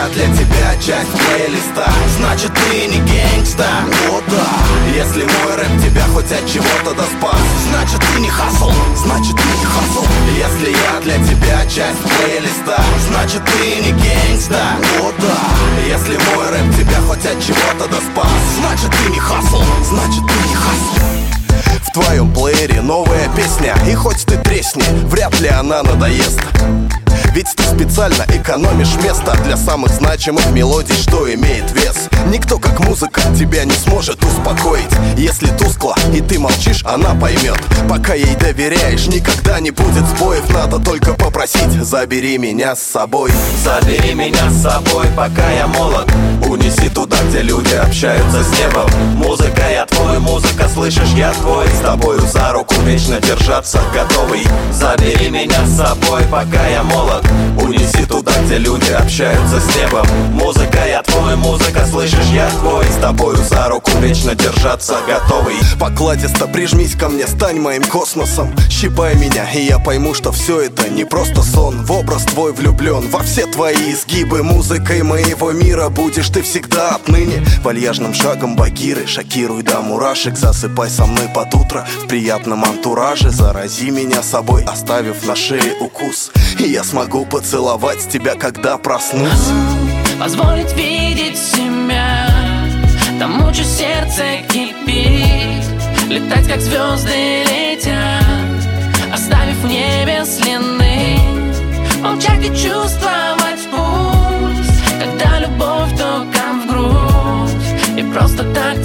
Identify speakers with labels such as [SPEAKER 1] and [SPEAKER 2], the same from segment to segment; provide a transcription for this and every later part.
[SPEAKER 1] я для тебя часть плейлиста, значит ты не гэнгста. О да, если мой рэп тебя хоть от чего-то доспас, значит ты не хасл, значит ты не хасл. Если я для тебя часть плейлиста, значит ты не гэнгста. О да, если мой рэп тебя хоть от чего-то доспас, значит ты не хасл, значит ты не хасл. В твоем плеере новая песня, и хоть ты тресни, вряд ли она надоест. Ведь ты специально экономишь место для самых значимых мелодий, что имеет вес. Никто, как музыка, тебя не сможет успокоить. Если тускло и ты молчишь, она поймет. Пока ей доверяешь, никогда не будет сбоев. Надо только попросить: забери меня с собой.
[SPEAKER 2] Забери меня с собой, пока я молод. Унеси туда, где люди общаются с небом. Музыка я твой, музыка, слышишь, я твой. С тобою за руку вечно держаться готовый. Забери меня с собой, пока я молод. Унеси туда, где люди общаются с небом. Музыка я твой, музыка, слышишь, я твой. С тобою за руку вечно держаться готовый.
[SPEAKER 1] Покладисто прижмись ко мне, стань моим космосом. Щипай меня, и я пойму, что все это не просто сон. В образ твой влюблен, во все твои изгибы. Музыкой моего мира будешь ты всегда отныне. Вальяжным шагом багиры, шокируй до мурашек. Засыпай со мной под утро в приятном антураже. Зарази меня собой, оставив на шее укус, и я смогу поцеловать тебя, когда проснусь.
[SPEAKER 3] Позволить видеть себя тому, что сердце кипит. Летать, как звезды летят, оставив в небе следы. Молчать и чувствовать пульс, когда любовь током в грудь. И просто так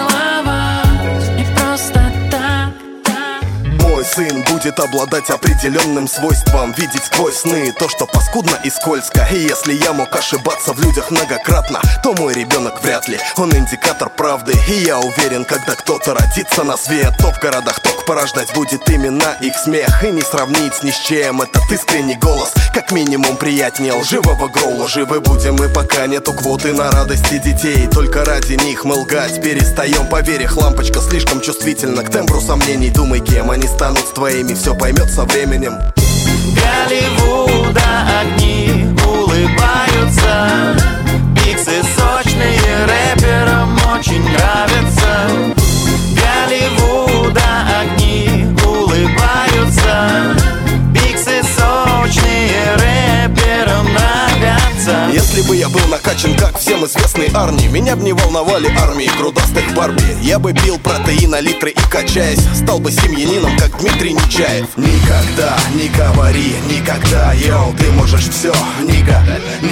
[SPEAKER 3] целовать, и просто так.
[SPEAKER 1] Мой сын будет обладать определенным свойством видеть сквозь сны то, что паскудно и скользко. И если я мог ошибаться в людях многократно, то мой ребенок вряд ли. Он индикатор правды, и я уверен, когда кто-то родится на свет, то в городах ток порождать будет именно их смех. И не сравнить с ни с чем этот искренний голос, как минимум приятнее лживого гроула. Живы будем мы, пока нету квоты на радости детей. Только ради них мы лгать перестаем. Поверь, их лампочка слишком чувствительна к тембру сомнений. Думай, кем они станут с твоими, все поймет со временем.
[SPEAKER 2] Голливуда огни улыбаются, пиксы сочные рэперам очень нравятся. Голливуда огни улыбаются, пиксы сочные рэперам нравятся.
[SPEAKER 1] Если бы я был накачан, как всем известный Арни, меня бы не волновали армии грудастых Барби. Я бы пил протеин литры и, качаясь, стал бы семьянином, как Дмитрий Нечаев. Никогда не говори никогда, йоу, ты можешь все, нига,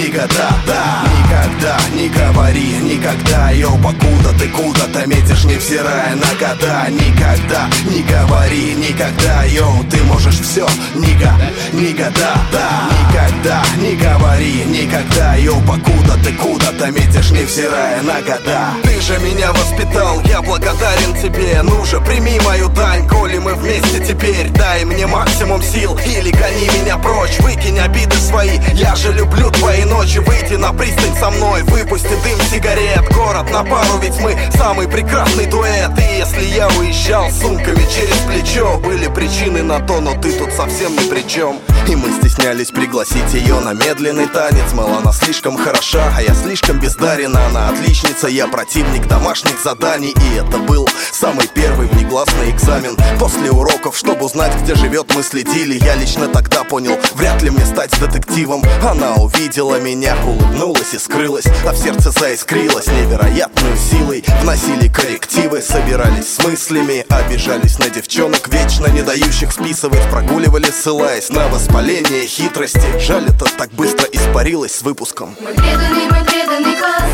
[SPEAKER 1] да. Никогда не говори никогда, йоу, покуда ты куда-то метишь, невзирая на года. Никогда не говори никогда, йоу, ты можешь все, нига, да. Никогда не говори никогда, йоу, покуда ты куда-то метишь, невзирая на года. Ты же меня воспитал, я благодарен тебе. Ну же, прими мою дань, коли мы вместе теперь. Дай мне максимум сил или гони меня прочь. Выкинь обиды свои, я же люблю твои ночи. Выйди на пристань со мной, выпусти дым сигарет. Город на пару, ведь мы самый прекрасный дуэт. И если я уезжал с сумками через плечо, были причины на то, но ты тут совсем ни при чем. И мы стеснялись пригласить ее на медленный танец. Мол, она слишком хороша, а я слишком бездарен. Она отличница, я противник домашних заданий. И это был самый первый внеклассный экзамен. После уроков, чтобы узнать, где живет, мы следили. Я лично тогда понял, вряд ли мне стать детективом. Она увидела меня, улыбнулась и скрылась, а в сердце заискрилась невероятной силой. Вносили коррективы, собирались с мыслями, обижались на девчонок, вечно не дающих списывать. Прогуливали, ссылаясь на воспаление хитрости. Жаль, это так быстро испарилось с выпуском.
[SPEAKER 4] Мой преданный класс,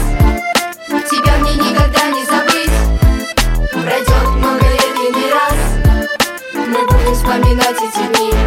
[SPEAKER 4] тебя мне никогда не забыть. Пройдет много лет и не раз, мы будем вспоминать эти дни.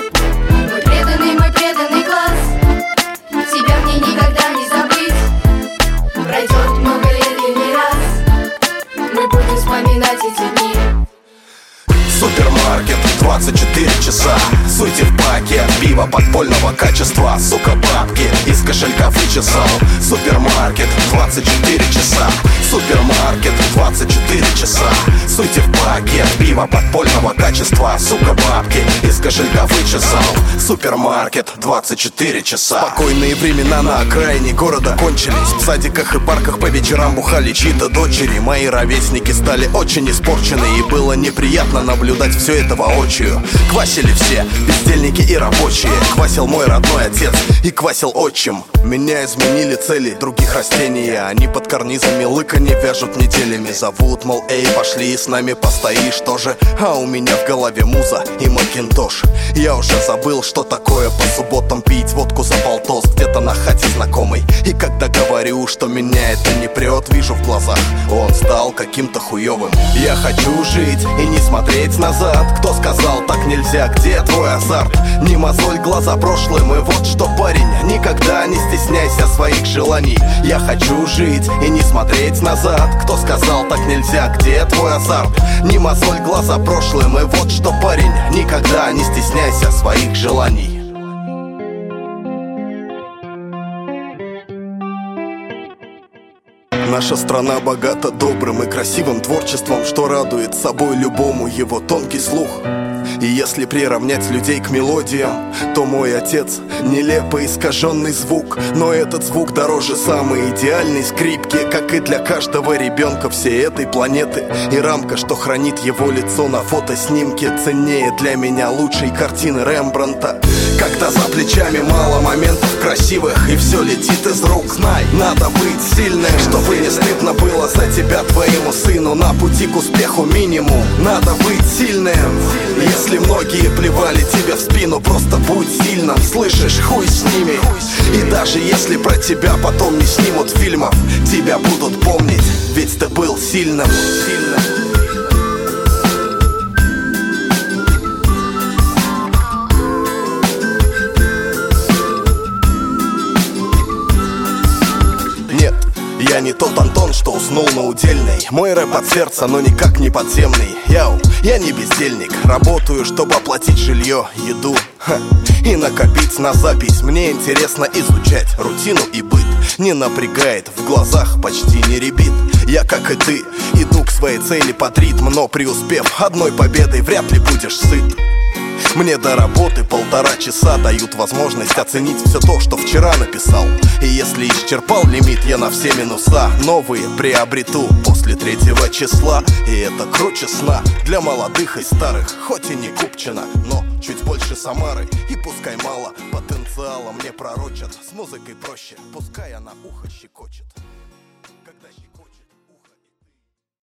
[SPEAKER 4] Мой преданный класс, тебя мне никогда не забыть. Пройдет много лет и не раз, мы будем вспоминать эти дни.
[SPEAKER 1] Супермаркет, 24 часа. Суйте в пакет пива подпольного качества. Сука, бабки из кошелька вычесал. Супермаркет 24 часа. Супермаркет 24 часа. Суйте в пакет пива подпольного качества. Сука, бабки из кошелька вычесал. Супермаркет 24 часа. Спокойные времена на окраине города кончились. В садиках и парках по вечерам бухали чьи-то дочери. Мои ровесники стали очень испорчены, и было неприятно наблюдать все это воочию. Квасили все, бездельники и рабочие. Квасил мой родной отец и квасил отчим. Меня изменили цели других растений. Они под карнизами лыка не вяжут неделями. Зовут, мол, эй, пошли с нами постоишь тоже. А у меня в голове муза и макинтош. Я уже забыл, что такое по субботам пить водку за полтос где-то на хате знакомой. И когда говорю, что меня это не прет, вижу в глазах, он стал каким-то хуёвым. Я хочу жить и не смотреть назад. Кто сказал, так нельзя, где твой азарт? Не мозоль глаза прошлым, и вот что, парень, никогда не стесняйся своих желаний. Я хочу жить и не смотреть назад. Кто сказал, так нельзя, где твой азарт? Не мозоль глаза прошлым, и вот что, парень, никогда не стесняйся своих желаний. Наша страна богата добрым и красивым творчеством, что радует собой любому его тонкий слух. И если приравнять людей к мелодиям, то мой отец — нелепо искаженный звук. Но этот звук дороже самой идеальной скрипки, как и для каждого ребенка всей этой планеты. И рамка, что хранит его лицо на фотоснимке, ценнее для меня лучшей картины Рембрандта. Когда за плечами мало моментов красивых, и все летит из рук, знай, надо быть сильным, чтобы не стыдно было за тебя твоему сыну. На пути к успеху минимум, надо быть сильным. Если многие плевали тебе в спину, просто будь сильным, слышишь, хуй с ними. И даже если про тебя потом не снимут фильмов, тебя будут помнить, ведь ты был сильным. Я не тот Антон, что уснул на удельной. Мой рэп от сердца, но никак не подземный. Я не бездельник, работаю, чтобы оплатить жилье, еду и накопить на запись. Мне интересно изучать рутину и быт. Не напрягает, в глазах почти не рябит. Я, как и ты, иду к своей цели под ритм, но преуспев одной победой, вряд ли будешь сыт. Мне до работы 1,5 часа дают возможность оценить все то, что вчера написал. И если исчерпал лимит я на все минуса, новые приобрету после 3 числа. И это круче сна для молодых и старых. Хоть и не Купчино, но чуть больше Самары. И пускай мало потенциала мне пророчат, с музыкой проще, пускай она ухо щекочет.